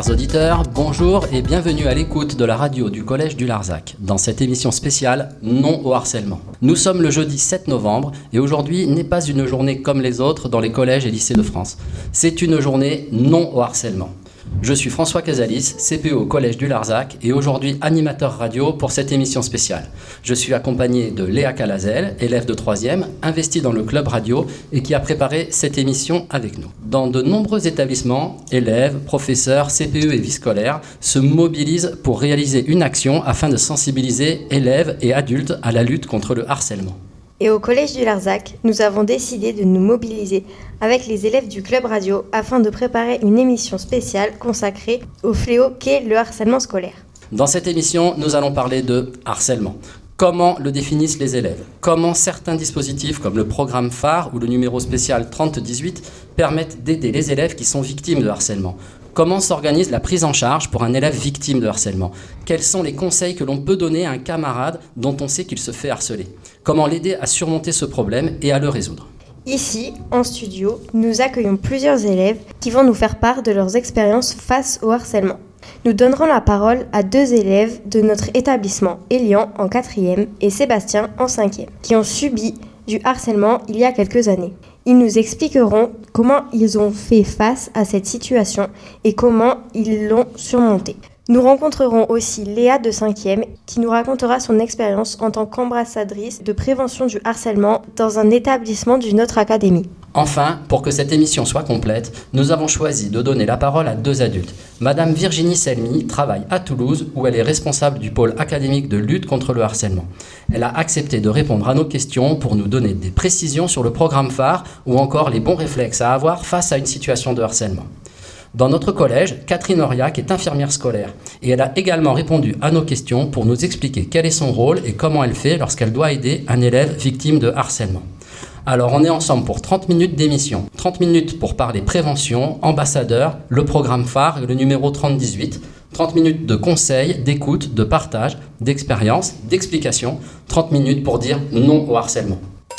Chers auditeurs, bonjour et bienvenue à l'écoute de la radio du Collège du Larzac, dans cette émission spéciale Non au harcèlement. Nous sommes le jeudi 7 novembre et aujourd'hui n'est pas une journée comme les autres dans les collèges et lycées de France. C'est une journée non au harcèlement. Je suis François Casalis, CPE au Collège du Larzac et aujourd'hui animateur radio pour cette émission spéciale. Je suis accompagné de Léa Calazel, élève de 3e, investie dans le club radio et qui a préparé cette émission avec nous. Dans de nombreux établissements, élèves, professeurs, CPE et vie scolaires se mobilisent pour réaliser une action afin de sensibiliser élèves et adultes à la lutte contre le harcèlement. Et au Collège du Larzac, nous avons décidé de nous mobiliser avec les élèves du club radio afin de préparer une émission spéciale consacrée au fléau qu'est le harcèlement scolaire. Dans cette émission, nous allons parler de harcèlement. Comment le définissent les élèves ? Comment certains dispositifs comme le programme phare ou le numéro spécial 3018 permettent d'aider les élèves qui sont victimes de harcèlement ? Comment s'organise la prise en charge pour un élève victime de harcèlement ? Quels sont les conseils que l'on peut donner à un camarade dont on sait qu'il se fait harceler ? Comment l'aider à surmonter ce problème et à le résoudre ? Ici, en studio, nous accueillons plusieurs élèves qui vont nous faire part de leurs expériences face au harcèlement. Nous donnerons la parole à 2 élèves de notre établissement, Elian en 4e et Sébastien en 5e, qui ont subi du harcèlement il y a quelques années. Ils nous expliqueront comment ils ont fait face à cette situation et comment ils l'ont surmontée. Nous rencontrerons aussi Léa de 5e qui nous racontera son expérience en tant qu'ambassadrice de prévention du harcèlement dans un établissement d'une autre académie. Enfin, pour que cette émission soit complète, nous avons choisi de donner la parole à 2 adultes. Madame Virginie Selmy travaille à Toulouse où elle est responsable du pôle académique de lutte contre le harcèlement. Elle a accepté de répondre à nos questions pour nous donner des précisions sur le programme phare ou encore les bons réflexes à avoir face à une situation de harcèlement. Dans notre collège, Catherine Auriac est infirmière scolaire et elle a également répondu à nos questions pour nous expliquer quel est son rôle et comment elle fait lorsqu'elle doit aider un élève victime de harcèlement. Alors on est ensemble pour 30 minutes d'émission, 30 minutes pour parler prévention, ambassadeur, le programme phare et le numéro 3018, 30 minutes de conseils, d'écoute, de partage, d'expérience, d'explication, 30 minutes pour dire non au harcèlement.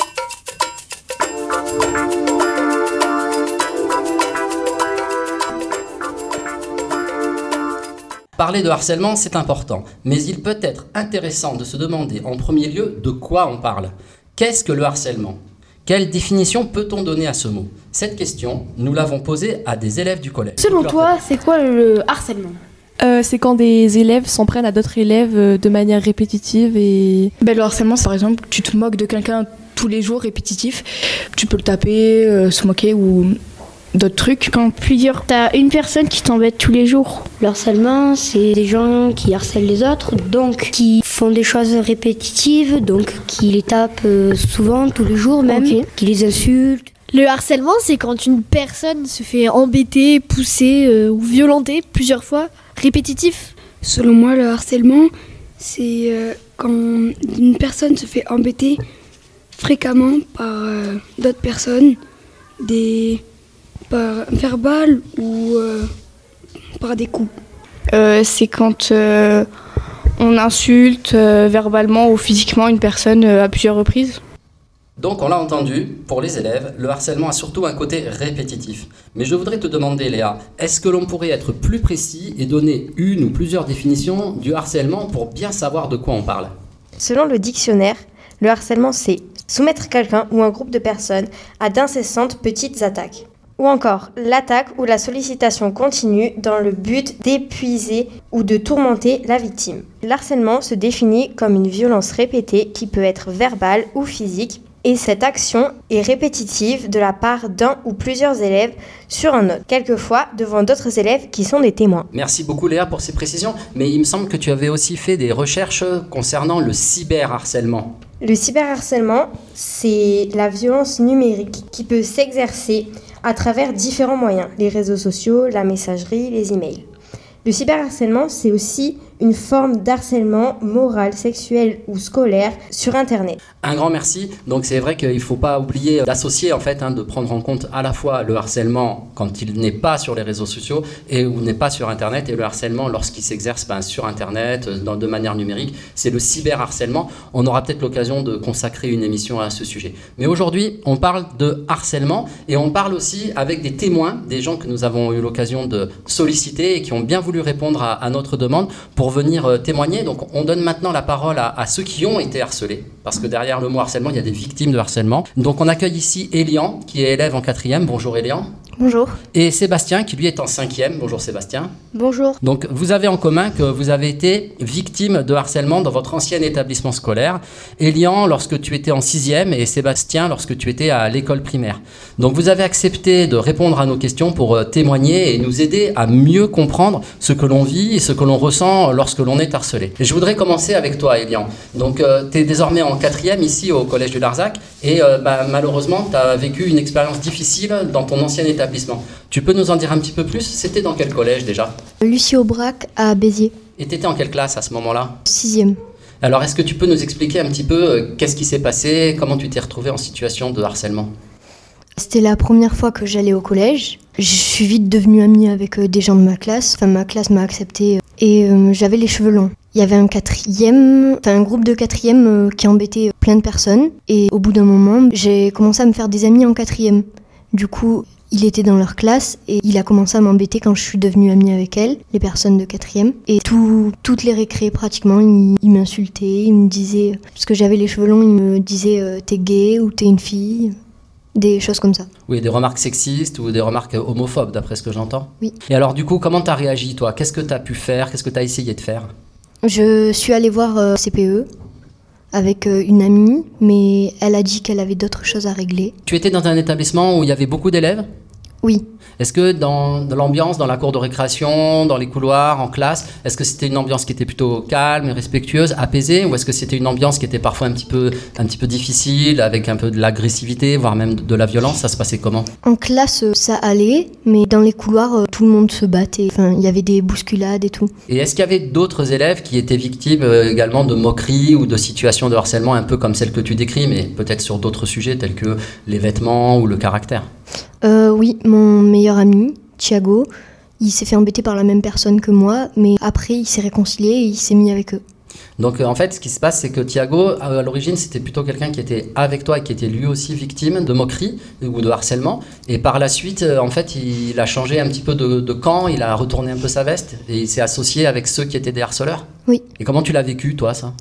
Parler de harcèlement, c'est important, mais il peut être intéressant de se demander en premier lieu de quoi on parle. Qu'est-ce que le harcèlement ? Quelle définition peut-on donner à ce mot ? Cette question, nous l'avons posée à des élèves du collège. Selon toi, c'est quoi le harcèlement ? C'est quand des élèves s'en prennent à d'autres élèves de manière répétitive et... Le harcèlement, c'est par exemple, tu te moques de quelqu'un tous les jours, répétitif. Tu peux le taper, se moquer ou... d'autres trucs. Quand t'as une personne qui t'embête tous les jours. Le harcèlement, c'est des gens qui harcèlent les autres, donc qui font des choses répétitives, donc qui les tapent souvent, tous les jours même, qui les insultent. Le harcèlement, c'est quand une personne se fait embêter, pousser ou violenter plusieurs fois, répétitif. Selon moi, le harcèlement, c'est quand une personne se fait embêter fréquemment par d'autres personnes, par verbal ou par des coups. C'est quand on insulte verbalement ou physiquement une personne à plusieurs reprises. Donc on l'a entendu, pour les élèves, le harcèlement a surtout un côté répétitif. Mais je voudrais te demander Léa, est-ce que l'on pourrait être plus précis et donner une ou plusieurs définitions du harcèlement pour bien savoir de quoi on parle ? Selon le dictionnaire, le harcèlement c'est soumettre quelqu'un ou un groupe de personnes à d'incessantes petites attaques. Ou encore, l'attaque ou la sollicitation continue dans le but d'épuiser ou de tourmenter la victime. L'harcèlement se définit comme une violence répétée qui peut être verbale ou physique et cette action est répétitive de la part d'un ou plusieurs élèves sur un autre, quelquefois devant d'autres élèves qui sont des témoins. Merci beaucoup Léa pour ces précisions, mais il me semble que tu avais aussi fait des recherches concernant le cyberharcèlement. Le cyberharcèlement, c'est la violence numérique qui peut s'exercer à travers différents moyens, les réseaux sociaux, la messagerie, les emails. Le cyberharcèlement, c'est aussi une forme d'harcèlement moral, sexuel ou scolaire sur Internet. Un grand merci. Donc c'est vrai qu'il ne faut pas oublier d'associer en fait, de prendre en compte à la fois le harcèlement quand il n'est pas sur les réseaux sociaux et ou n'est pas sur Internet, et le harcèlement lorsqu'il s'exerce sur Internet, de manière numérique. C'est le cyberharcèlement. On aura peut-être l'occasion de consacrer une émission à ce sujet. Mais aujourd'hui, on parle de harcèlement et on parle aussi avec des témoins, des gens que nous avons eu l'occasion de solliciter et qui ont bien voulu répondre à notre demande pour venir témoigner. Donc on donne maintenant la parole à ceux qui ont été harcelés, parce que derrière le mot harcèlement, il y a des victimes de harcèlement. Donc on accueille ici Elian, qui est élève en 4e. Bonjour Elian. Bonjour. Et Sébastien, qui lui est en 5e. Bonjour Sébastien. Bonjour. Donc vous avez en commun que vous avez été victime de harcèlement dans votre ancien établissement scolaire. Elian, lorsque tu étais en 6e, et Sébastien, lorsque tu étais à l'école primaire. Donc vous avez accepté de répondre à nos questions pour témoigner et nous aider à mieux comprendre ce que l'on vit et ce que l'on ressent lorsque l'on est harcelé. Et je voudrais commencer avec toi Elian. Donc tu es désormais en 4e ici au collège du Larzac et malheureusement tu as vécu une expérience difficile dans ton ancien établissement. Tu peux nous en dire un petit peu plus? C'était dans quel collège déjà? Lucie Aubrac à Béziers. Et tu étais en quelle classe à ce moment-là? 6e. Alors est-ce que tu peux nous expliquer un petit peu qu'est-ce qui s'est passé, comment tu t'es retrouvée en situation de harcèlement? C'était la première fois que j'allais au collège. Je suis vite devenue amie avec des gens de ma classe. Enfin, ma classe m'a acceptée et j'avais les cheveux longs. Il y avait un groupe de 4e qui embêtait plein de personnes. Et au bout d'un moment, j'ai commencé à me faire des amis en 4e. Du coup, il était dans leur classe et il a commencé à m'embêter quand je suis devenue amie avec elle, les personnes de 4e. Et toutes les récrés, pratiquement, il m'insultait, il me disait, parce que j'avais les cheveux longs, il me disait t'es gay ou t'es une fille, des choses comme ça. Oui, des remarques sexistes ou des remarques homophobes, d'après ce que j'entends. Oui. Et alors, du coup, comment t'as réagi, toi? Qu'est-ce que t'as pu faire? Qu'est-ce que t'as essayé de faire? Je suis allée voir CPE avec une amie, mais elle a dit qu'elle avait d'autres choses à régler. Tu étais dans un établissement où il y avait beaucoup d'élèves? Oui. Est-ce que dans l'ambiance, dans la cour de récréation, dans les couloirs, en classe, est-ce que c'était une ambiance qui était plutôt calme et respectueuse, apaisée, ou est-ce que c'était une ambiance qui était parfois un petit peu difficile, avec un peu de l'agressivité, voire même de la violence? Ça se passait comment? En classe, ça allait, mais dans les couloirs, tout le monde se battait. Enfin, il y avait des bousculades et tout. Et est-ce qu'il y avait d'autres élèves qui étaient victimes également de moqueries ou de situations de harcèlement un peu comme celle que tu décris, mais peut-être sur d'autres sujets tels que les vêtements ou le caractère? Oui, mon meilleur ami, Thiago, il s'est fait embêter par la même personne que moi, mais après il s'est réconcilié et il s'est mis avec eux. Donc en fait, ce qui se passe, c'est que Thiago, à l'origine, c'était plutôt quelqu'un qui était avec toi et qui était lui aussi victime de moqueries ou de harcèlement. Et par la suite, en fait, il a changé un petit peu de camp, il a retourné un peu sa veste et il s'est associé avec ceux qui étaient des harceleurs. Oui. Et comment tu l'as vécu, toi, ça?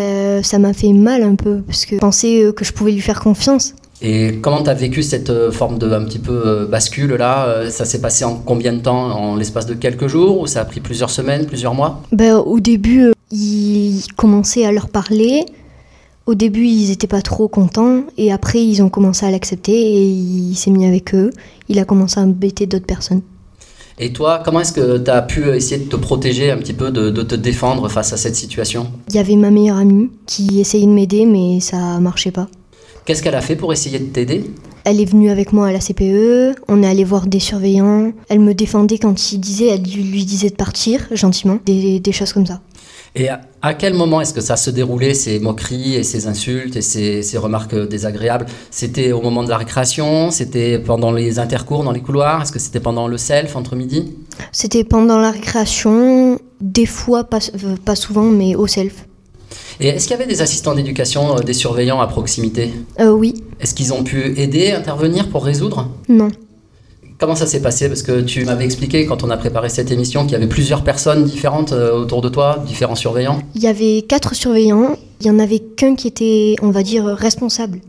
Ça m'a fait mal un peu, parce que je pensais que je pouvais lui faire confiance. Et comment tu as vécu cette forme de un petit peu bascule là? Ça s'est passé en combien de temps? En l'espace de quelques jours, ou ça a pris plusieurs semaines, plusieurs mois? Au début, il commençait à leur parler. Au début, ils n'étaient pas trop contents. Et après, ils ont commencé à l'accepter et il s'est mis avec eux. Il a commencé à embêter d'autres personnes. Et toi, comment est-ce que tu as pu essayer de te protéger un petit peu, de te défendre face à cette situation? Il y avait ma meilleure amie qui essayait de m'aider, mais ça ne marchait pas. Qu'est-ce qu'elle a fait pour essayer de t'aider? Elle est venue avec moi à la CPE, on est allé voir des surveillants. Elle me défendait quand elle lui disait de partir, gentiment, des choses comme ça. Et à quel moment est-ce que ça se déroulait, ces moqueries et ces insultes et ces remarques désagréables? C'était au moment de la récréation? C'était pendant les intercours dans les couloirs? Est-ce que c'était pendant le self, entre midi? C'était pendant la récréation, des fois, pas souvent, mais au self. Et est-ce qu'il y avait des assistants d'éducation, des surveillants à proximité? Oui. Est-ce qu'ils ont pu aider, intervenir pour résoudre? Non. Comment ça s'est passé? Parce que tu m'avais expliqué quand on a préparé cette émission qu'il y avait plusieurs personnes différentes autour de toi, différents surveillants. Il y avait 4 surveillants. Il y en avait qu'un qui était, on va dire, responsable,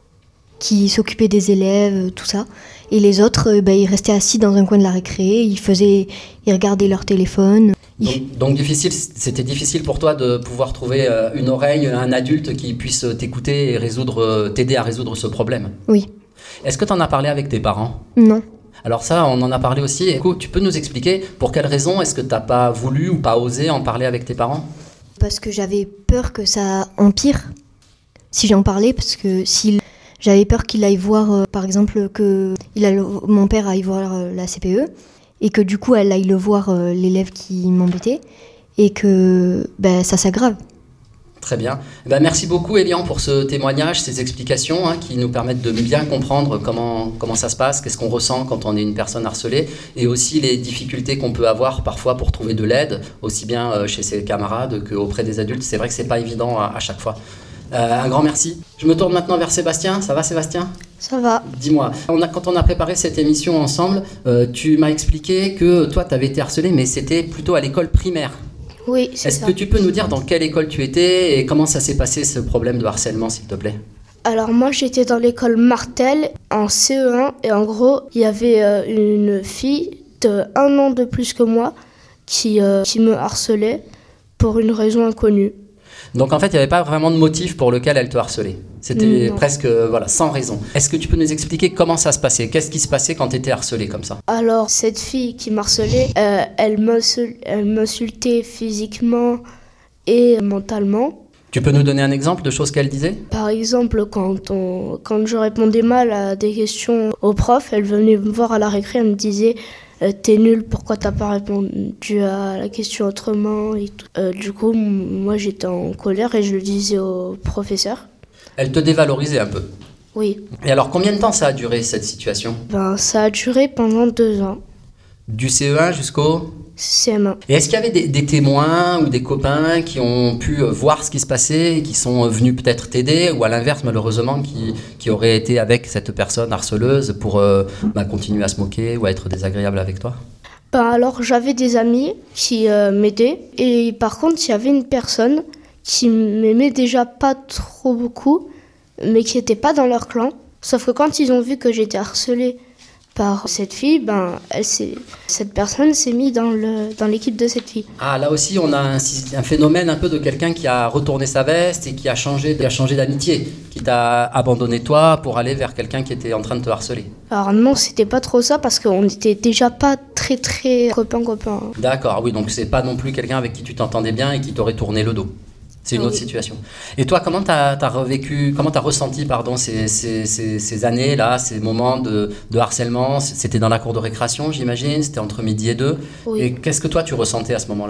qui s'occupait des élèves, tout ça. Et les autres, ils restaient assis dans un coin de la récré, ils regardaient leur téléphone. Donc c'était difficile pour toi de pouvoir trouver une oreille, un adulte qui puisse t'écouter et t'aider à résoudre ce problème? Oui. Est-ce que tu en as parlé avec tes parents? Non. Alors ça, on en a parlé aussi. Écoute, tu peux nous expliquer pour quelles raisons est-ce que tu n'as pas voulu ou pas osé en parler avec tes parents? Parce que j'avais peur que ça empire si j'en parlais, parce que j'avais peur qu'il aille voir, par exemple, mon père aille voir la CPE, et que du coup elle aille le voir, l'élève qui m'embêtait, et que ça s'aggrave. Très bien. Merci beaucoup, Elian, pour ce témoignage, ces explications qui nous permettent de bien comprendre comment ça se passe, qu'est-ce qu'on ressent quand on est une personne harcelée, et aussi les difficultés qu'on peut avoir parfois pour trouver de l'aide, aussi bien chez ses camarades qu'auprès des adultes. C'est vrai que c'est pas évident à chaque fois. Un grand merci. Je me tourne maintenant vers Sébastien. Ça va, Sébastien ? Ça va. Dis-moi, quand on a préparé cette émission ensemble, tu m'as expliqué que toi, tu avais été harcelé, mais c'était plutôt à l'école primaire. Oui, c'est ça. Est-ce que tu peux nous dire dans quelle école tu étais et comment ça s'est passé ce problème de harcèlement, s'il te plaît ? Alors moi j'étais dans l'école Martel en CE1 et en gros il y avait une fille de 1 an de plus que moi qui me harcelait pour une raison inconnue. Donc en fait il n'y avait pas vraiment de motif pour lequel elle te harcelait. C'était presque sans raison. Est-ce que tu peux nous expliquer comment ça se passait ? Qu'est-ce qui se passait quand tu étais harcelé comme ça ? Alors cette fille qui m'harcelait, elle m'insultait physiquement et mentalement. Tu peux nous donner un exemple de choses qu'elle disait ? Par exemple, quand je répondais mal à des questions au prof, elle venait me voir à la récré, elle me disait t'es nul, pourquoi t'as pas répondu à la question autrement et tout. Du coup, moi j'étais en colère et je le disais au professeur. Elle te dévalorisait un peu ? Oui. Et alors combien de temps ça a duré cette situation ? Ça a duré pendant 2 ans. Du CE1 jusqu'au CM1. Et est-ce qu'il y avait des témoins ou des copains qui ont pu voir ce qui se passait et qui sont venus peut-être t'aider, ou à l'inverse malheureusement qui auraient été avec cette personne harceleuse pour continuer à se moquer ou à être désagréable avec toi ? Alors j'avais des amis qui m'aidaient et par contre il y avait une personne qui m'aimait déjà pas trop beaucoup mais qui n'était pas dans leur clan. Sauf que quand ils ont vu que j'étais harcelée par cette fille, cette personne s'est mise dans l'équipe de cette fille. Ah, là aussi, on a un phénomène un peu de quelqu'un qui a retourné sa veste et qui a changé d'amitié, qui t'a abandonné toi pour aller vers quelqu'un qui était en train de te harceler. Alors non, c'était pas trop ça parce qu'on n'était déjà pas très copains. D'accord, oui, donc c'est pas non plus quelqu'un avec qui tu t'entendais bien et qui t'aurait tourné le dos. C'est une autre situation. Et toi, comment t'as ressenti ces années-là, ces moments de harcèlement ? C'était dans la cour de récréation, j'imagine ? C'était entre midi et 2 ? Oui. Et qu'est-ce que toi, tu ressentais à ce moment-là ?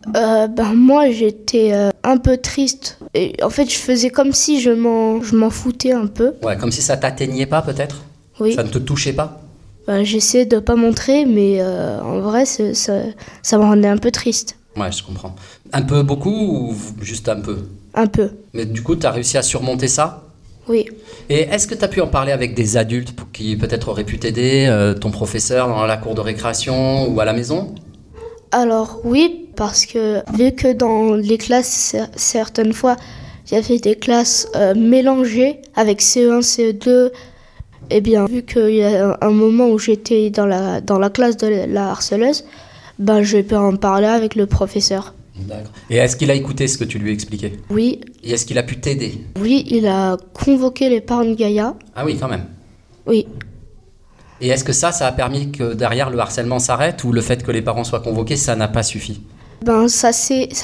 Moi, j'étais un peu triste. Et en fait, je faisais comme si je m'en foutais un peu. Ouais, comme si ça t'atteignait pas, peut-être ? Oui. Ça ne te touchait pas ? J'essayais de pas montrer, mais en vrai, ça me rendait un peu triste. Ouais, je comprends. Un peu, beaucoup ou juste un peu ? Un peu. Mais du coup, tu as réussi à surmonter ça ? Oui. Et est-ce que tu as pu en parler avec des adultes qui peut-être auraient pu t'aider, ton professeur dans la cour de récréation ou à la maison ? Alors oui, parce que vu que dans les classes, certaines fois, il y avait des classes mélangées avec CE1, CE2, eh bien, vu qu'il y a un moment où j'étais dans la classe de la harceleuse, je peux en parler avec le professeur. D'accord. Et est-ce qu'il a écouté ce que tu lui expliquais ? Oui. Et est-ce qu'il a pu t'aider ? Oui, il a convoqué les parents de Gaïa. Ah oui, quand même. Oui. Et est-ce que ça a permis que derrière le harcèlement s'arrête, ou le fait que les parents soient convoqués, ça n'a pas suffi ? Ça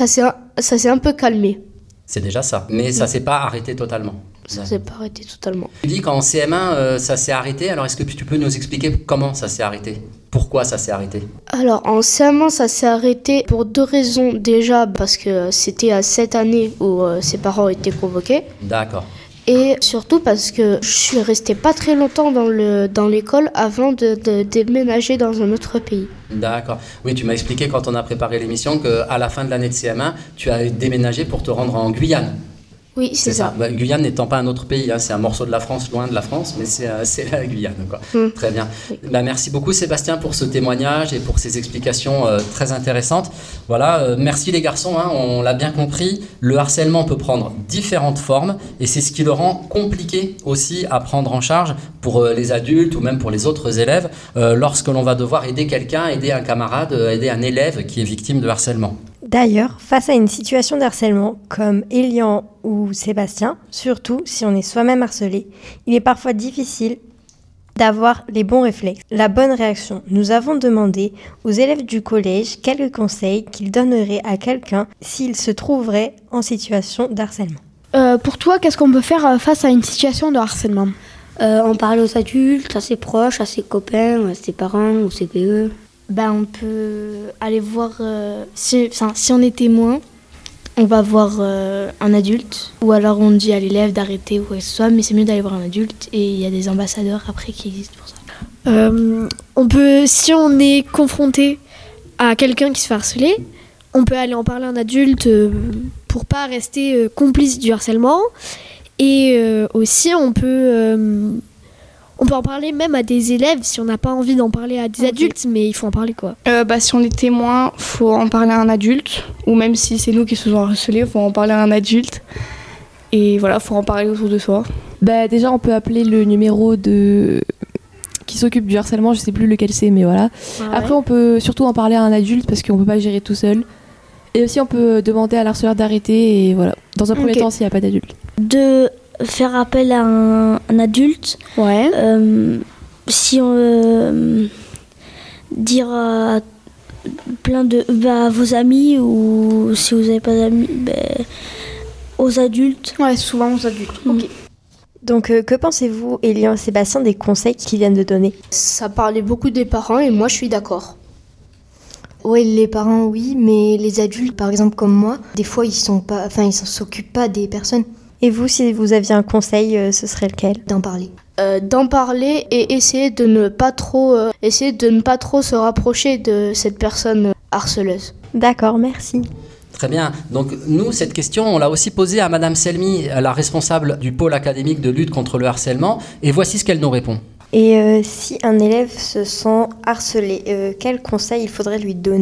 s'est un peu calmé. C'est déjà ça. Mais ça s'est pas arrêté totalement. Ça s'est pas arrêté totalement. Tu dis qu'en CM1, ça s'est arrêté. Alors, est-ce que tu peux nous expliquer comment ça s'est arrêté ? Pourquoi ça s'est arrêté ? Alors, en CM1, ça s'est arrêté pour 2 raisons. Déjà, parce que c'était à cette année où ses parents étaient convoqués. D'accord. Et surtout parce que je suis restée pas très longtemps dans l'école avant de déménager dans un autre pays. D'accord. Oui, tu m'as expliqué quand on a préparé l'émission qu'à la fin de l'année de CM1, tu as déménagé pour te rendre en Guyane. Oui, c'est ça. Guyane n'étant pas un autre pays, c'est un morceau de la France, loin de la France, mais c'est la Guyane, quoi. Très bien. Oui. Merci beaucoup Sébastien pour ce témoignage et pour ces explications très intéressantes. Voilà, merci les garçons, on l'a bien compris, le harcèlement peut prendre différentes formes et c'est ce qui le rend compliqué aussi à prendre en charge pour les adultes ou même pour les autres élèves lorsque l'on va devoir aider quelqu'un, aider un camarade, aider un élève qui est victime de harcèlement. D'ailleurs, face à une situation de harcèlement, comme Elian ou Sébastien, surtout si on est soi-même harcelé, il est parfois difficile d'avoir les bons réflexes, la bonne réaction. Nous avons demandé aux élèves du collège quelques conseils qu'ils donneraient à quelqu'un s'il se trouverait en situation de harcèlement. Pour toi, qu'est-ce qu'on peut faire face à une situation de harcèlement ? En parler aux adultes, à ses proches, à ses copains, à ses parents, au CPE. on peut aller voir, si on est témoin, on va voir un adulte, ou alors on dit à l'élève d'arrêter ou quoi que ce soit, mais c'est mieux d'aller voir un adulte, et il y a des ambassadeurs après qui existent pour ça. Si on est confronté à quelqu'un qui se fait harceler, on peut aller en parler à un adulte pour pas rester complice du harcèlement, et aussi on peut en parler même à des élèves si on n'a pas envie d'en parler à des adultes, mais il faut en parler quoi. Si on est témoin, faut en parler à un adulte, ou même si c'est nous qui se faisons harceler, faut en parler à un adulte. Et voilà, faut en parler autour de soi. Déjà, on peut appeler le numéro qui s'occupe du harcèlement, je sais plus lequel c'est, mais voilà. Après, on peut surtout en parler à un adulte parce qu'on peut pas gérer tout seul. Et aussi, on peut demander à l'harceleur d'arrêter, et voilà. Dans un premier temps, s'il n'y a pas d'adulte. De faire appel à un adulte. Ouais. Si on dire à plein de vos amis, ou si vous n'avez pas d'amis, aux adultes. Ouais, souvent aux adultes. Ok. Donc, que pensez-vous, Elian et Sébastien, des conseils qu'ils viennent de donner ? Ça parlait beaucoup des parents et moi je suis d'accord. Oui, les parents, oui, mais les adultes, par exemple comme moi, des fois ils s'occupent pas des personnes. Et vous, si vous aviez un conseil, ce serait lequel ? D'en parler. D'en parler et essayer de ne pas trop se rapprocher de cette personne harceleuse. D'accord, merci. Très bien. Donc nous, cette question, on l'a aussi posée à Madame Selmi, la responsable du pôle académique de lutte contre le harcèlement, et voici ce qu'elle nous répond. Et si un élève se sent harcelé, quel conseil il faudrait lui donner ?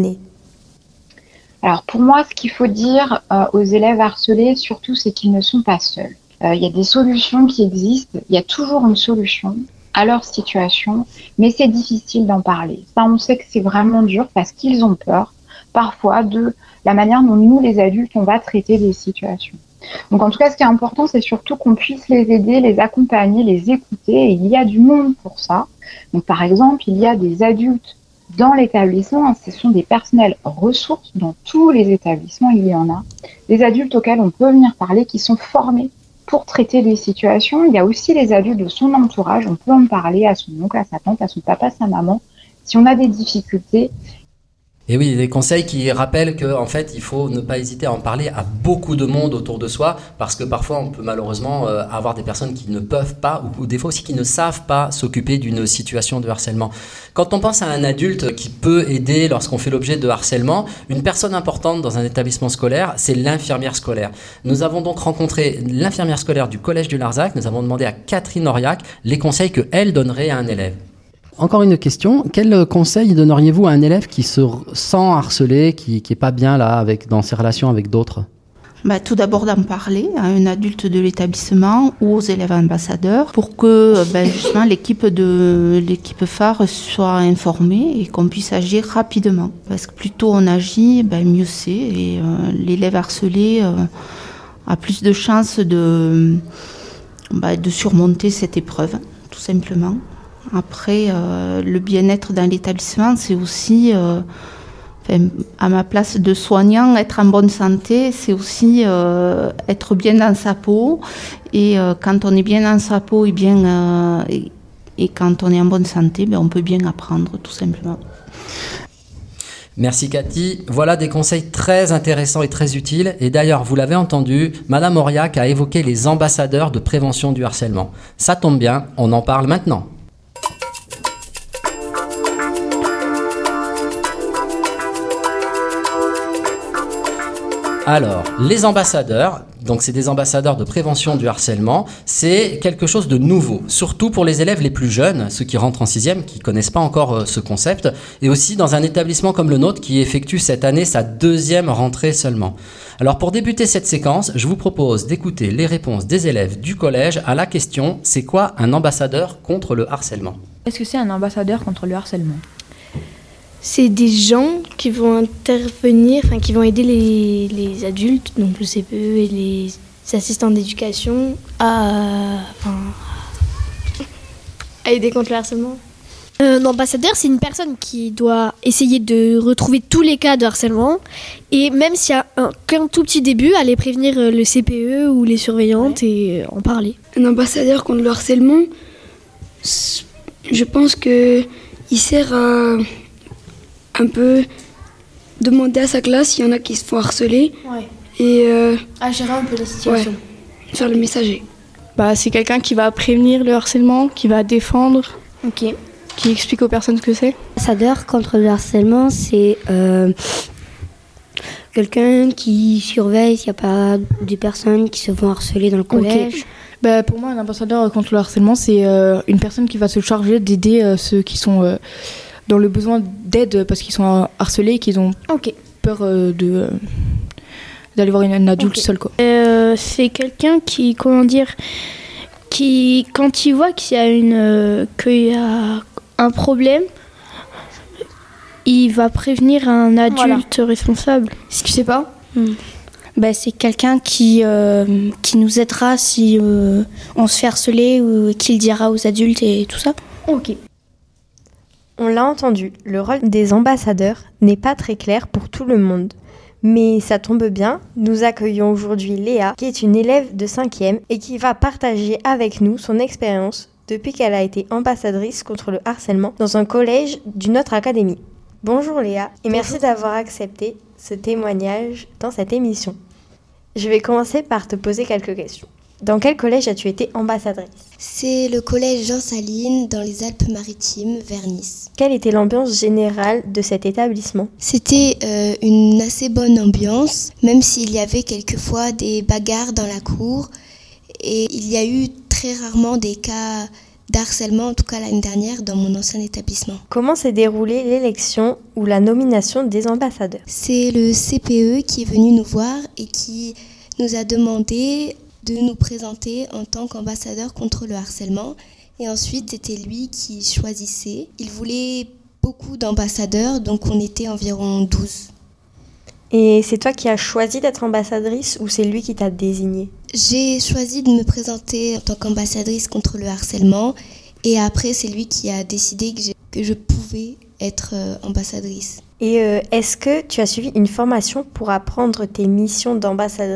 Alors pour moi, ce qu'il faut dire aux élèves harcelés, surtout, c'est qu'ils ne sont pas seuls. Il y a des solutions qui existent, il y a toujours une solution à leur situation, mais c'est difficile d'en parler. Ça, on sait que c'est vraiment dur parce qu'ils ont peur, parfois, de la manière dont nous, les adultes, on va traiter des situations. Donc en tout cas, ce qui est important, c'est surtout qu'on puisse les aider, les accompagner, les écouter, et il y a du monde pour ça. Donc par exemple, il y a des adultes dans l'établissement, ce sont des personnels ressources, dans tous les établissements, il y en a. Des adultes auxquels on peut venir parler, qui sont formés pour traiter des situations. Il y a aussi les adultes de son entourage, on peut en parler à son oncle, à sa tante, à son papa, à sa maman, si on a des difficultés. Et oui, des conseils qui rappellent qu'en fait, il faut ne pas hésiter à en parler à beaucoup de monde autour de soi, parce que parfois, on peut malheureusement avoir des personnes qui ne peuvent pas, ou des fois aussi qui ne savent pas s'occuper d'une situation de harcèlement. Quand on pense à un adulte qui peut aider lorsqu'on fait l'objet de harcèlement, une personne importante dans un établissement scolaire, c'est l'infirmière scolaire. Nous avons donc rencontré l'infirmière scolaire du collège du Larzac. Nous avons demandé à Catherine Auriac les conseils qu'elle donnerait à un élève. Encore une question, quel conseil donneriez-vous à un élève qui se sent harcelé, qui n'est pas bien là dans ses relations avec d'autres ? Tout d'abord d'en parler à un adulte de l'établissement ou aux élèves ambassadeurs pour que justement l'équipe phare soit informée et qu'on puisse agir rapidement. Parce que plus tôt on agit, mieux c'est, et l'élève harcelé a plus de chances de surmonter cette épreuve, tout simplement. Après, le bien-être dans l'établissement, c'est aussi, à ma place de soignant, être en bonne santé, c'est aussi être bien dans sa peau. Et quand on est bien dans sa peau et quand on est en bonne santé, on peut bien apprendre, tout simplement. Merci Cathy. Voilà des conseils très intéressants et très utiles. Et d'ailleurs, vous l'avez entendu, Madame Auriac a évoqué les ambassadeurs de prévention du harcèlement. Ça tombe bien, on en parle maintenant. Alors, les ambassadeurs, donc c'est des ambassadeurs de prévention du harcèlement, c'est quelque chose de nouveau, surtout pour les élèves les plus jeunes, ceux qui rentrent en 6e, qui ne connaissent pas encore ce concept, et aussi dans un établissement comme le nôtre qui effectue cette année sa 2e rentrée seulement. Alors pour débuter cette séquence, je vous propose d'écouter les réponses des élèves du collège à la question « C'est quoi un ambassadeur contre le harcèlement ?» Est-ce que c'est un ambassadeur contre le harcèlement ? C'est des gens qui vont intervenir, qui vont aider les adultes, donc le CPE et les assistants d'éducation à aider contre le harcèlement. Un ambassadeur, c'est une personne qui doit essayer de retrouver tous les cas de harcèlement et même s'il y a qu'un tout petit début, aller prévenir le CPE ou les surveillantes et en parler. Un ambassadeur contre le harcèlement, je pense qu'il sert un peu demander à sa classe s'il y en a qui se font harceler. Ouais. Et gérer un peu la situation. Sur le messager. C'est quelqu'un qui va prévenir le harcèlement, qui va défendre, Ok. qui explique aux personnes ce que c'est. L'ambassadeur contre le harcèlement, c'est quelqu'un qui surveille s'il n'y a pas des personnes qui se font harceler dans le collège. Pour moi, un ambassadeur contre le harcèlement, c'est une personne qui va se charger d'aider ceux qui sont dans le besoin d'aide parce qu'ils sont harcelés et qu'ils ont peur d'aller voir un adulte seul. Quoi. C'est quelqu'un qui, quand il voit qu'il y a un problème, il va prévenir un adulte responsable. Si tu sais pas, c'est quelqu'un qui nous aidera si on se fait harceler ou qui le dira aux adultes et tout ça. Ok. On l'a entendu, le rôle des ambassadeurs n'est pas très clair pour tout le monde. Mais ça tombe bien, nous accueillons aujourd'hui Léa, qui est une élève de 5e et qui va partager avec nous son expérience depuis qu'elle a été ambassadrice contre le harcèlement dans un collège d'une autre académie. Bonjour Léa, et merci d'avoir accepté ce témoignage dans cette émission. Je vais commencer par te poser quelques questions. Dans quel collège as-tu été ambassadrice ? C'est le collège Jean Saline dans les Alpes-Maritimes, vers Nice. Quelle était l'ambiance générale de cet établissement ? C'était une assez bonne ambiance, même s'il y avait quelquefois des bagarres dans la cour. Et il y a eu très rarement des cas d'harcèlement, en tout cas l'année dernière, dans mon ancien établissement. Comment s'est déroulée l'élection ou la nomination des ambassadeurs ? C'est le CPE qui est venu nous voir et qui nous a demandé de nous présenter en tant qu'ambassadeur contre le harcèlement. Et ensuite, c'était lui qui choisissait. Il voulait beaucoup d'ambassadeurs, donc on était environ 12. Et c'est toi qui as choisi d'être ambassadrice ou c'est lui qui t'a désignée ? J'ai choisi de me présenter en tant qu'ambassadrice contre le harcèlement. Et après, c'est lui qui a décidé que je pouvais être ambassadrice. Et est-ce que tu as suivi une formation pour apprendre tes missions d'ambassadrice ?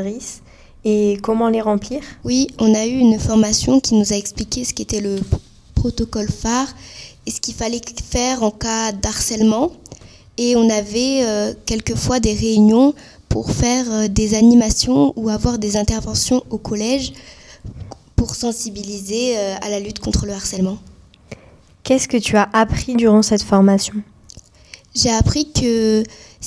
Et comment les remplir ? Oui, on a eu une formation qui nous a expliqué ce qu'était le protocole phare et ce qu'il fallait faire en cas d'harcèlement. Et on avait quelquefois des réunions pour faire des animations ou avoir des interventions au collège pour sensibiliser à la lutte contre le harcèlement. Qu'est-ce que tu as appris durant cette formation ? J'ai appris que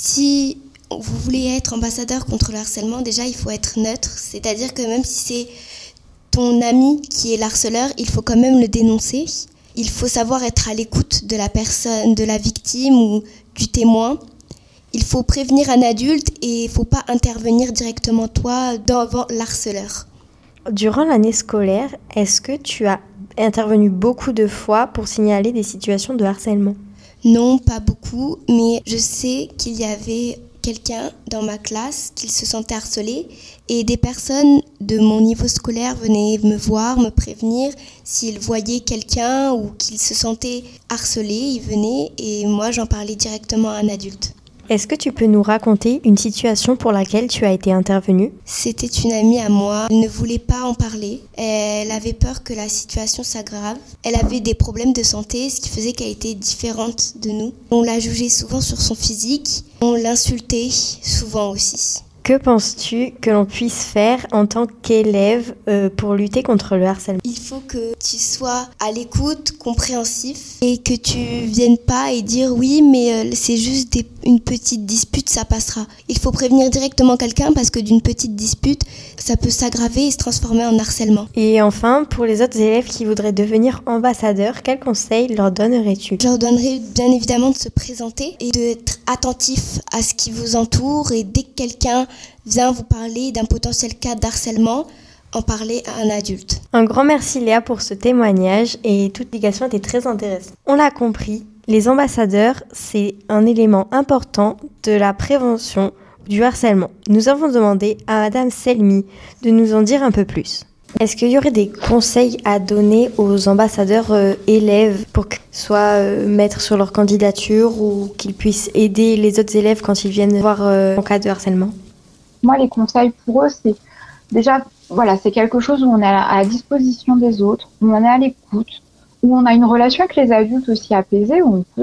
si vous voulez être ambassadeur contre le harcèlement, déjà il faut être neutre, c'est-à-dire que même si c'est ton ami qui est l'harceleur, il faut quand même le dénoncer. Il faut savoir être à l'écoute de la personne, de la victime ou du témoin. Il faut prévenir un adulte et il ne faut pas intervenir directement toi devant l'harceleur. Durant l'année scolaire, est-ce que tu as intervenu beaucoup de fois pour signaler des situations de harcèlement ? Non, pas beaucoup, mais je sais qu'il y avait quelqu'un dans ma classe qui se sentait harcelé et des personnes de mon niveau scolaire venaient me voir, me prévenir s'ils voyaient quelqu'un ou qu'ils se sentaient harcelés, ils venaient et moi j'en parlais directement à un adulte. Est-ce que tu peux nous raconter une situation pour laquelle tu as été intervenue ? C'était une amie à moi, elle ne voulait pas en parler, elle avait peur que la situation s'aggrave. Elle avait des problèmes de santé, ce qui faisait qu'elle était différente de nous. On la jugeait souvent sur son physique, on l'insultait souvent aussi. Que penses-tu que l'on puisse faire en tant qu'élève pour lutter contre le harcèlement ? Il faut que tu sois à l'écoute, compréhensif et que tu viennes pas et dire oui mais c'est juste une petite dispute, ça passera. Il faut prévenir directement quelqu'un parce que d'une petite dispute, ça peut s'aggraver et se transformer en harcèlement. Et enfin, pour les autres élèves qui voudraient devenir ambassadeurs, quels conseils leur donnerais-tu ? Je leur donnerais bien évidemment de se présenter et d'être attentif à ce qui vous entoure et dès que quelqu'un vient vous parler d'un potentiel cas d'harcèlement, en parler à un adulte. Un grand merci Léa pour ce témoignage et toute l'explication était très intéressante. On l'a compris, les ambassadeurs, c'est un élément important de la prévention du harcèlement. Nous avons demandé à Madame Selmi de nous en dire un peu plus. Est-ce qu'il y aurait des conseils à donner aux ambassadeurs élèves pour qu'ils soient mettre sur leur candidature ou qu'ils puissent aider les autres élèves quand ils viennent voir en cas de harcèlement ? Moi, les conseils pour eux, c'est déjà, voilà, c'est quelque chose où on est à la disposition des autres, où on est à l'écoute, où on a une relation avec les adultes aussi apaisée, où on peut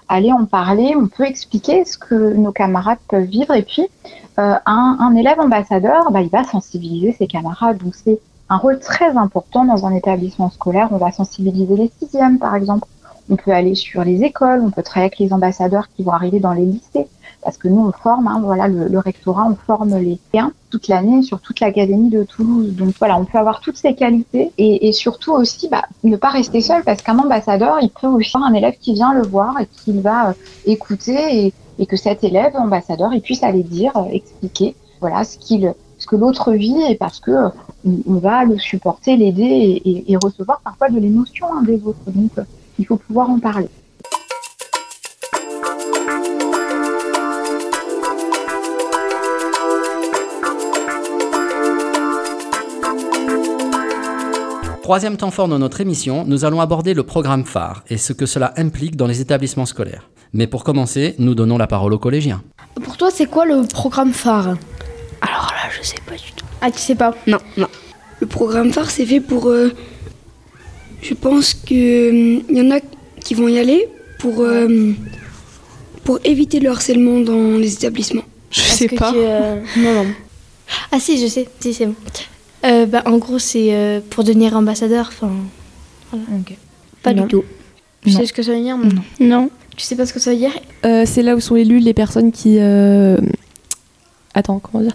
aller en parler, on peut expliquer ce que nos camarades peuvent vivre. Et puis, un élève ambassadeur, il va sensibiliser ses camarades. Donc, c'est un rôle très important dans un établissement scolaire. On va sensibiliser les 6e, par exemple. On peut aller sur les écoles, on peut travailler avec les ambassadeurs qui vont arriver dans les lycées. Parce que nous, on forme, le rectorat, on forme les lycéens toute l'année sur toute l'académie de Toulouse. Donc voilà, on peut avoir toutes ces qualités et surtout aussi ne pas rester seul, parce qu'un ambassadeur, il peut aussi avoir un élève qui vient le voir et qu'il va écouter et que cet élève ambassadeur, il puisse aller dire, expliquer, voilà, ce que l'autre vit, et parce que on va le supporter, l'aider et recevoir parfois de l'émotion des autres. Donc il faut pouvoir en parler. Troisième temps fort de notre émission, nous allons aborder le programme phare et ce que cela implique dans les établissements scolaires. Mais pour commencer, nous donnons la parole aux collégiens. Pour toi, c'est quoi le programme phare ? Alors là, je sais pas du tout. Ah, tu sais pas ? Non. Le programme phare, c'est fait pour... je pense qu'il y en a qui vont y aller pour éviter le harcèlement dans les établissements. Je sais pas. Non. Ah si, je sais. Si, c'est bon. En gros, c'est pour devenir ambassadeur. Enfin, voilà. Ok. Pas du tout. Tu sais ce que ça veut dire ? Non. Tu sais pas ce que ça veut dire ? C'est là où sont élus les personnes qui... Attends, comment dire ?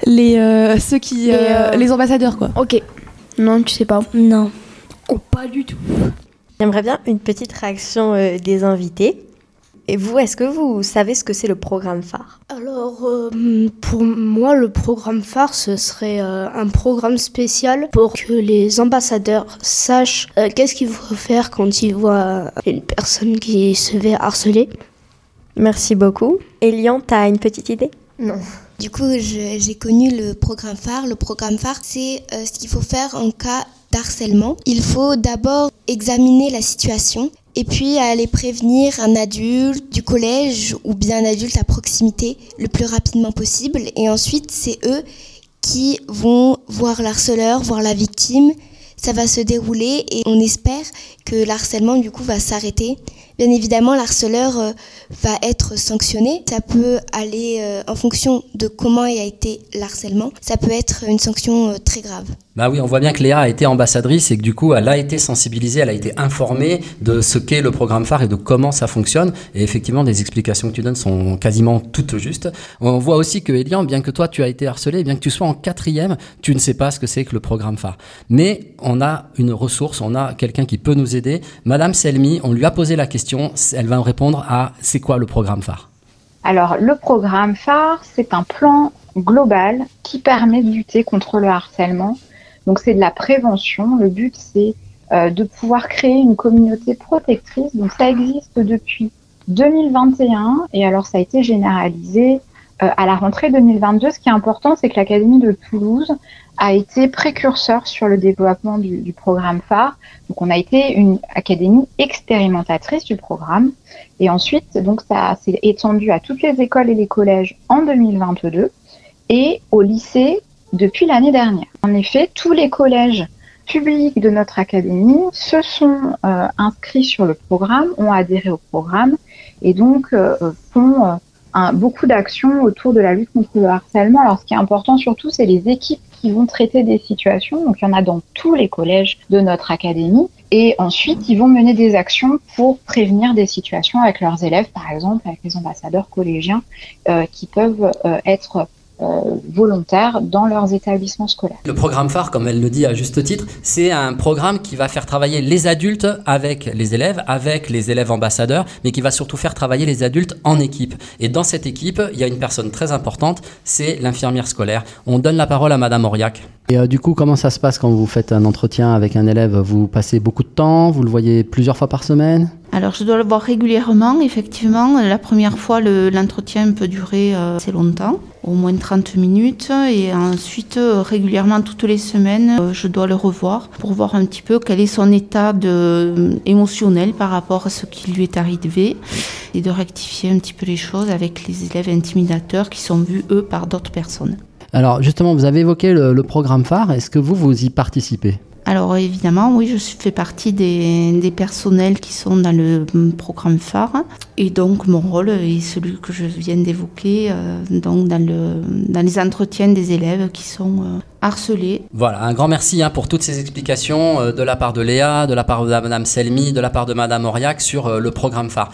Ceux qui... les ambassadeurs, quoi. Ok. Non, tu sais pas. Non. Oh, pas du tout. J'aimerais bien une petite réaction des invités. Et vous, est-ce que vous savez ce que c'est le programme phare ? Alors, pour moi, le programme phare, ce serait un programme spécial pour que les ambassadeurs sachent qu'est-ce qu'il faut faire quand ils voient une personne qui se fait harceler. Merci beaucoup. Elian, t'as une petite idée ? Non. Du coup, j'ai connu le programme phare. Le programme phare, c'est ce qu'il faut faire en cas d'harcèlement. Il faut d'abord examiner la situation et puis aller prévenir un adulte du collège ou bien un adulte à proximité le plus rapidement possible. Et ensuite, c'est eux qui vont voir l'harceleur, voir la victime. Ça va se dérouler et on espère que l'harcèlement du coup va s'arrêter. Bien évidemment, l'harceleur va être sanctionné. Ça peut aller en fonction de comment a été l'harcèlement. Ça peut être une sanction très grave. Bah oui, on voit bien que Léa a été ambassadrice et que du coup, elle a été sensibilisée, elle a été informée de ce qu'est le programme phare et de comment ça fonctionne. Et effectivement, les explications que tu donnes sont quasiment toutes justes. On voit aussi que Elian, bien que toi, tu as été harcelé, bien que tu sois en 4e, tu ne sais pas ce que c'est que le programme phare. Mais on a une ressource, on a quelqu'un qui peut nous aider. Madame Selmi, on lui a posé la question, elle va répondre à c'est quoi le programme phare ? Alors, le programme phare, c'est un plan global qui permet de lutter contre le harcèlement. Donc, c'est de la prévention. Le but, c'est de pouvoir créer une communauté protectrice. Donc, ça existe depuis 2021 et alors ça a été généralisé à la rentrée 2022. Ce qui est important, c'est que l'Académie de Toulouse a été précurseur sur le développement du programme phare. Donc, on a été une académie expérimentatrice du programme. Et ensuite, donc, ça s'est étendu à toutes les écoles et les collèges en 2022 et au lycée depuis l'année dernière. En effet, tous les collèges publics de notre académie se sont inscrits sur le programme, ont adhéré au programme et donc font beaucoup d'actions autour de la lutte contre le harcèlement. Alors, ce qui est important surtout, c'est les équipes qui vont traiter des situations. Donc, il y en a dans tous les collèges de notre académie. Et ensuite, ils vont mener des actions pour prévenir des situations avec leurs élèves, par exemple, avec les ambassadeurs collégiens qui peuvent être volontaires dans leurs établissements scolaires. Le programme phare, comme elle le dit à juste titre, c'est un programme qui va faire travailler les adultes avec les élèves ambassadeurs, mais qui va surtout faire travailler les adultes en équipe. Et dans cette équipe, il y a une personne très importante, c'est l'infirmière scolaire. On donne la parole à Madame Auriac. Et du coup, comment ça se passe quand vous faites un entretien avec un élève ? Vous passez beaucoup de temps ? Vous le voyez plusieurs fois par semaine ? Alors, je dois le voir régulièrement, effectivement. La première fois, l'entretien peut durer assez longtemps, au moins 30 minutes. Et ensuite, régulièrement, toutes les semaines, je dois le revoir pour voir un petit peu quel est son état émotionnel par rapport à ce qui lui est arrivé et de rectifier un petit peu les choses avec les élèves intimidateurs qui sont vus, eux, par d'autres personnes. Alors, justement, vous avez évoqué le programme phare. Est-ce que vous y participez ? Alors évidemment, oui, je fais partie des personnels qui sont dans le programme phare. Et donc mon rôle est celui que je viens d'évoquer, donc dans les entretiens des élèves qui sont harcelés. Voilà, un grand merci pour toutes ces explications de la part de Léa, de la part de Madame Selmi, de la part de Madame Auriac sur le programme phare.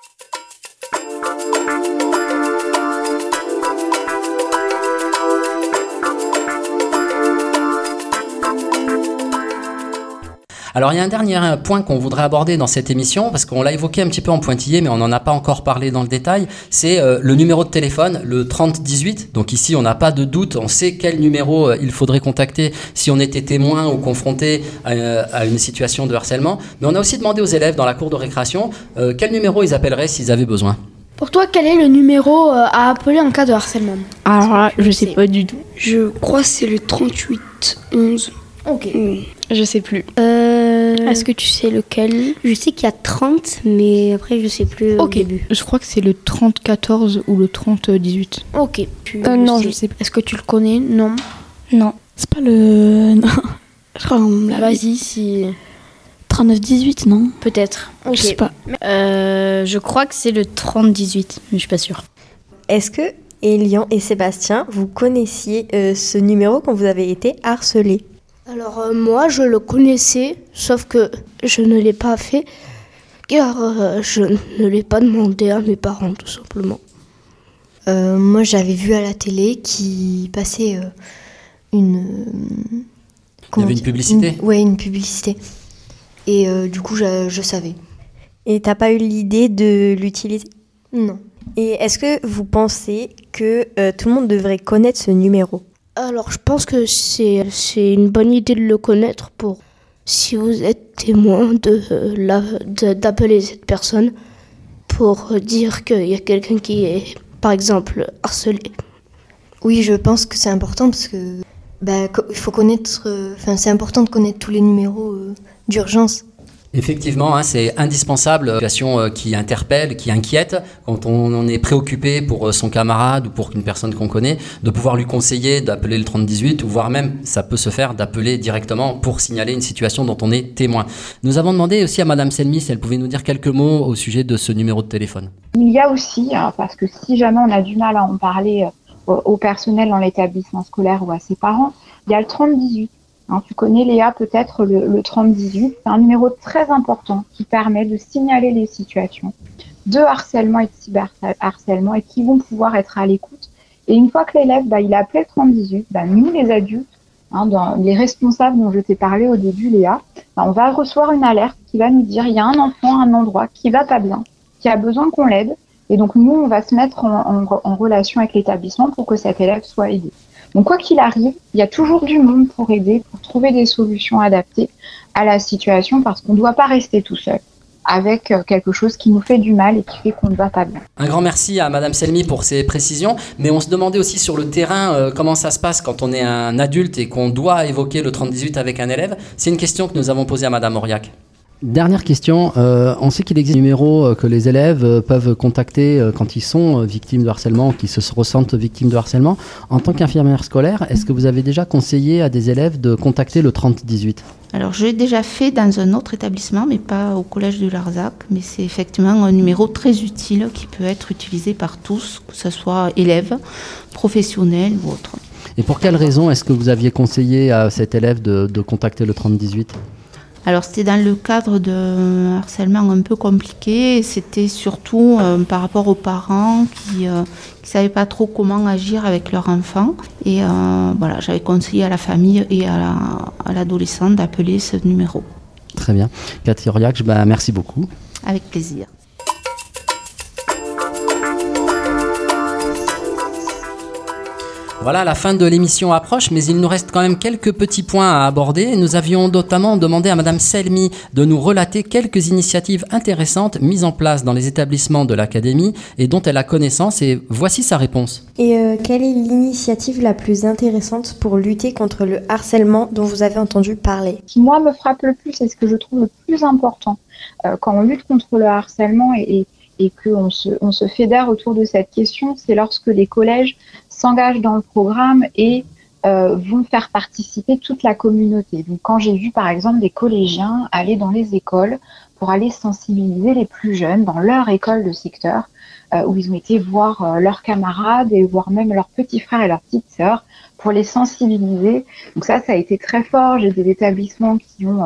Alors il y a un dernier point qu'on voudrait aborder dans cette émission, parce qu'on l'a évoqué un petit peu en pointillé, mais on n'en a pas encore parlé dans le détail, c'est le numéro de téléphone, le 3018. Donc ici on n'a pas de doute, on sait quel numéro il faudrait contacter si on était témoin ou confronté à une situation de harcèlement. Mais on a aussi demandé aux élèves dans la cour de récréation quel numéro ils appelleraient s'ils avaient besoin. Pour toi, quel est le numéro à appeler en cas de harcèlement? Alors là, je sais pas du tout. Je crois que c'est le 3811. Ok. Je sais plus. Est-ce que tu sais lequel? Je sais qu'il y a 30, mais après je sais plus au début. Je crois que c'est le 3014 ou le 3018. Ok. Non, je sais plus. Est-ce que tu le connais? Non. Non. C'est pas le... Non. Je crois Vas-y, si... 3918, non? Peut-être. Okay. Je sais pas. Je crois que c'est le 3018, mais je suis pas sûre. Est-ce que Elian et Sébastien, vous connaissiez ce numéro quand vous avez été harcelés? Alors moi je le connaissais, sauf que je ne l'ai pas fait car je ne l'ai pas demandé à mes parents tout simplement. Moi j'avais vu à la télé qui passait une... Il y avait une publicité? Une publicité. Et du coup je savais. Et t'as pas eu l'idée de l'utiliser? Non. Et est-ce que vous pensez que tout le monde devrait connaître ce numéro? Alors je pense que c'est une bonne idée de le connaître pour, si vous êtes témoin, d'appeler cette personne pour dire qu'il y a quelqu'un qui est, par exemple, harcelé. Oui, je pense que c'est important parce que il faut connaître, c'est important de connaître tous les numéros d'urgence. Effectivement, c'est indispensable, une situation qui interpelle, qui inquiète, quand on est préoccupé pour son camarade ou pour une personne qu'on connaît, de pouvoir lui conseiller d'appeler le 3018 ou voire même, ça peut se faire, d'appeler directement pour signaler une situation dont on est témoin. Nous avons demandé aussi à Madame Selmi si elle pouvait nous dire quelques mots au sujet de ce numéro de téléphone. Il y a aussi, parce que si jamais on a du mal à en parler au personnel dans l'établissement scolaire ou à ses parents, il y a le 3018. Tu connais, Léa, peut-être le 3018. C'est un numéro très important qui permet de signaler les situations de harcèlement et de cyberharcèlement et qui vont pouvoir être à l'écoute. Et une fois que l'élève il a appelé le 3018, nous, les adultes, les responsables dont je t'ai parlé au début, Léa, on va recevoir une alerte qui va nous dire il y a un enfant à un endroit qui va pas bien, qui a besoin qu'on l'aide. Et donc, nous, on va se mettre en relation avec l'établissement pour que cet élève soit aidé. Donc quoi qu'il arrive, il y a toujours du monde pour aider, pour trouver des solutions adaptées à la situation parce qu'on ne doit pas rester tout seul avec quelque chose qui nous fait du mal et qui fait qu'on ne va pas bien. Un grand merci à Madame Selmi pour ces précisions, mais on se demandait aussi sur le terrain comment ça se passe quand on est un adulte et qu'on doit évoquer le 3018 avec un élève. C'est une question que nous avons posée à Madame Auriac. Dernière question, on sait qu'il existe des numéros que les élèves peuvent contacter quand ils sont victimes de harcèlement, qu'ils se ressentent victimes de harcèlement. En tant qu'infirmière scolaire, est-ce que vous avez déjà conseillé à des élèves de contacter le 3018 ? Alors je l'ai déjà fait dans un autre établissement, mais pas au collège de Larzac, mais c'est effectivement un numéro très utile qui peut être utilisé par tous, que ce soit élèves, professionnels ou autres. Et pour quelle raison est-ce que vous aviez conseillé à cet élève de contacter le 3018 ? Alors c'était dans le cadre d'un harcèlement un peu compliqué, et c'était surtout par rapport aux parents qui ne savaient pas trop comment agir avec leur enfant. Et j'avais conseillé à la famille et à l'adolescent d'appeler ce numéro. Très bien. Cathy Auriac, merci beaucoup. Avec plaisir. Voilà, la fin de l'émission approche, mais il nous reste quand même quelques petits points à aborder. Nous avions notamment demandé à Madame Selmi de nous relater quelques initiatives intéressantes mises en place dans les établissements de l'Académie et dont elle a connaissance, et voici sa réponse. Et quelle est l'initiative la plus intéressante pour lutter contre le harcèlement dont vous avez entendu parler ? Ce qui, moi, me frappe le plus et ce que je trouve le plus important quand on lutte contre le harcèlement et qu'on se fédère autour de cette question, c'est lorsque les collèges s'engagent dans le programme et vont faire participer toute la communauté. Donc quand j'ai vu par exemple des collégiens aller dans les écoles pour aller sensibiliser les plus jeunes dans leur école de secteur, où ils ont été voir leurs camarades et voir même leurs petits frères et leurs petites sœurs pour les sensibiliser. Donc ça a été très fort. J'ai des établissements qui ont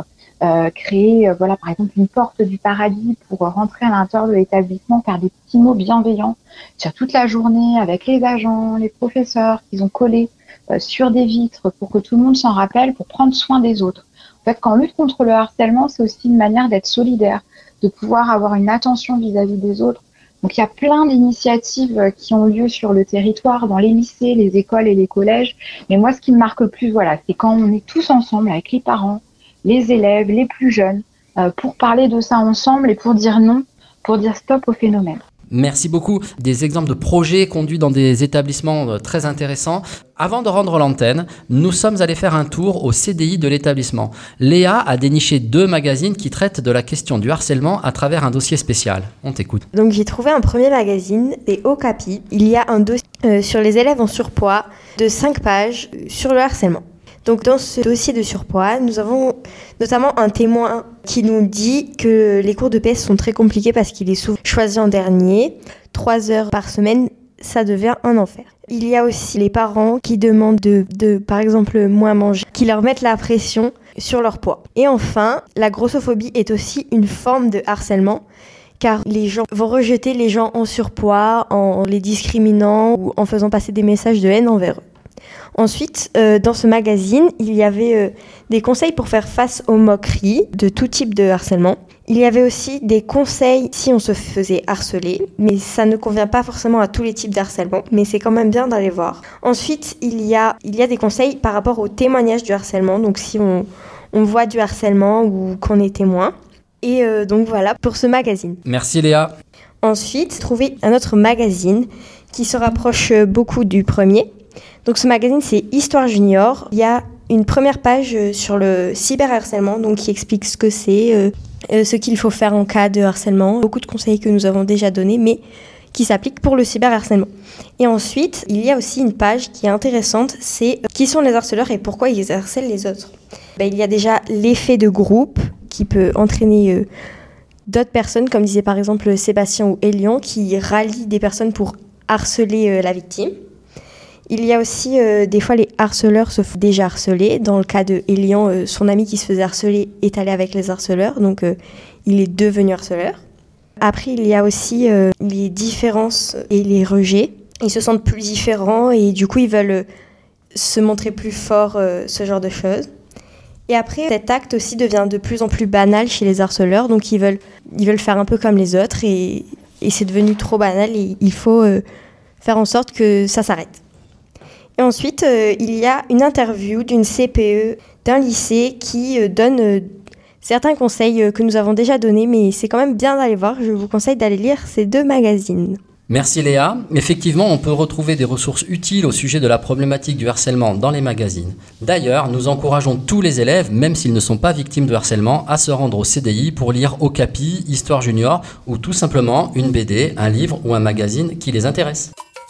créé, voilà, par exemple, une porte du paradis pour rentrer à l'intérieur de l'établissement, faire des petits mots bienveillants sur toute la journée avec les agents, les professeurs qu'ils ont collés sur des vitres pour que tout le monde s'en rappelle, pour prendre soin des autres. En fait, quand on lutte contre le harcèlement, c'est aussi une manière d'être solidaire, de pouvoir avoir une attention vis-à-vis des autres. Donc il y a plein d'initiatives qui ont lieu sur le territoire, dans les lycées, les écoles et les collèges. Mais moi, ce qui me marque le plus, voilà, c'est quand on est tous ensemble avec les parents, les élèves, les plus jeunes, pour parler de ça ensemble et pour dire non, pour dire stop au phénomène. Merci beaucoup. Des exemples de projets conduits dans des établissements très intéressants. Avant de rendre l'antenne, nous sommes allés faire un tour au CDI de l'établissement. Léa a déniché 2 magazines qui traitent de la question du harcèlement à travers un dossier spécial. On t'écoute. Donc j'ai trouvé un premier magazine, c'est Okapi. Il y a un dossier sur les élèves en surpoids de 5 pages sur le harcèlement. Donc dans ce dossier de surpoids, nous avons notamment un témoin qui nous dit que les cours de PS sont très compliqués parce qu'il est souvent choisi en dernier. 3 heures par semaine, ça devient un enfer. Il y a aussi les parents qui demandent de par exemple, moins manger, qui leur mettent la pression sur leur poids. Et enfin, la grossophobie est aussi une forme de harcèlement, car les gens vont rejeter les gens en surpoids en les discriminant ou en faisant passer des messages de haine envers eux. Ensuite, dans ce magazine, il y avait des conseils pour faire face aux moqueries de tout type de harcèlement. Il y avait aussi des conseils si on se faisait harceler, mais ça ne convient pas forcément à tous les types de harcèlement, mais c'est quand même bien d'aller voir. Ensuite, il y a des conseils par rapport au témoignage du harcèlement, donc si on voit du harcèlement ou qu'on est témoin. Et donc voilà pour ce magazine. Merci Léa. Ensuite, trouver un autre magazine qui se rapproche beaucoup du premier. Donc ce magazine, c'est Histoire Junior. Il y a une première page sur le cyberharcèlement, donc qui explique ce que c'est, ce qu'il faut faire en cas de harcèlement. Beaucoup de conseils que nous avons déjà donnés, mais qui s'appliquent pour le cyberharcèlement. Et ensuite, il y a aussi une page qui est intéressante, c'est qui sont les harceleurs et pourquoi ils harcèlent les autres. Il y a déjà l'effet de groupe qui peut entraîner d'autres personnes, comme disait par exemple Sébastien ou Elian, qui rallient des personnes pour harceler la victime. Il y a aussi des fois les harceleurs se font déjà harceler. Dans le cas de Elian, son ami qui se faisait harceler est allé avec les harceleurs, donc il est devenu harceleur. Après, il y a aussi les différences et les rejets. Ils se sentent plus différents et du coup, ils veulent se montrer plus forts, ce genre de choses. Et après, cet acte aussi devient de plus en plus banal chez les harceleurs, donc ils veulent faire un peu comme les autres et c'est devenu trop banal et il faut faire en sorte que ça s'arrête. Et ensuite, il y a une interview d'une CPE d'un lycée qui donne certains conseils que nous avons déjà donnés, mais c'est quand même bien d'aller voir. Je vous conseille d'aller lire ces 2 magazines. Merci Léa. Effectivement, on peut retrouver des ressources utiles au sujet de la problématique du harcèlement dans les magazines. D'ailleurs, nous encourageons tous les élèves, même s'ils ne sont pas victimes de harcèlement, à se rendre au CDI pour lire Okapi, Histoire Junior ou tout simplement une BD, un livre ou un magazine qui les intéresse.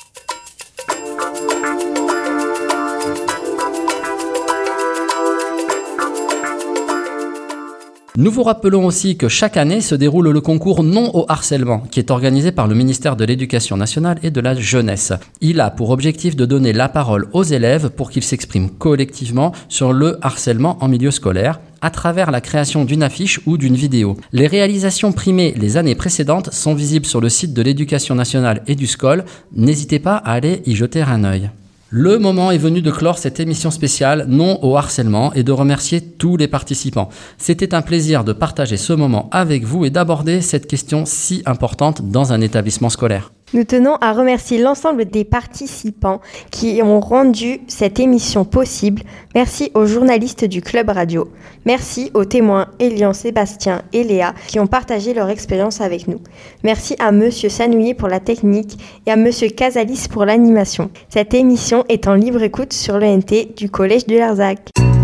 Nous vous rappelons aussi que chaque année se déroule le concours Non au harcèlement, qui est organisé par le ministère de l'Éducation nationale et de la jeunesse. Il a pour objectif de donner la parole aux élèves pour qu'ils s'expriment collectivement sur le harcèlement en milieu scolaire, à travers la création d'une affiche ou d'une vidéo. Les réalisations primées les années précédentes sont visibles sur le site de l'Éducation nationale et du SCOL. N'hésitez pas à aller y jeter un œil. Le moment est venu de clore cette émission spéciale Non au harcèlement et de remercier tous les participants. C'était un plaisir de partager ce moment avec vous et d'aborder cette question si importante dans un établissement scolaire. Nous tenons à remercier l'ensemble des participants qui ont rendu cette émission possible. Merci aux journalistes du Club Radio. Merci aux témoins Elian, Sébastien et Léa qui ont partagé leur expérience avec nous. Merci à Monsieur Sanouillet pour la technique et à Monsieur Casalis pour l'animation. Cette émission est en libre écoute sur l'ENT du Collège de Larzac.